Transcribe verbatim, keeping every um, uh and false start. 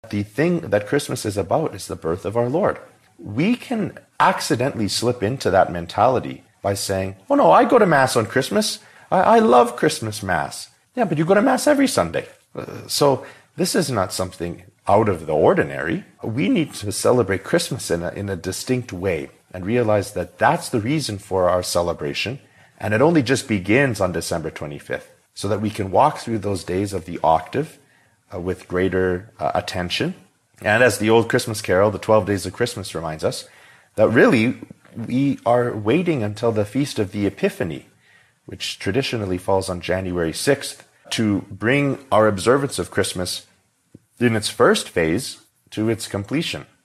The thing that Christmas is about is the birth of our Lord. We can accidentally slip into that mentality by saying, oh no, I go to Mass on Christmas. I, I love Christmas Mass. Yeah, but you go to Mass every Sunday. Uh, so this is not something out of the ordinary. We need to celebrate Christmas in a, in a distinct way and realize that that's the reason for our celebration. And it only just begins on December twenty-fifth, so that we can walk through those days of the octave uh, with greater uh, attention. And as the old Christmas carol, the twelve Days of Christmas, reminds us, that really we are waiting until the Feast of the Epiphany, which traditionally falls on January sixth, to bring our observance of Christmas in its first phase to its completion.